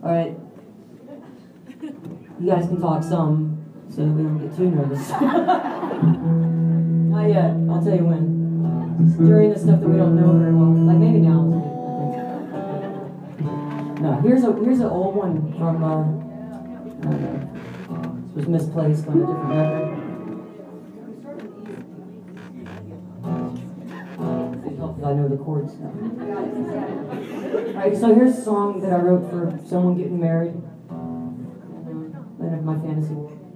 Alright. You guys can talk some, so we don't get too nervous. Not yet. I'll tell you when. Just during the stuff that we don't know very well. Like maybe now is good, I think. No, here's an old one from this was misplaced on a different record. I know the chords now. Alright, so here's a song that I wrote for someone getting married in my fantasy world.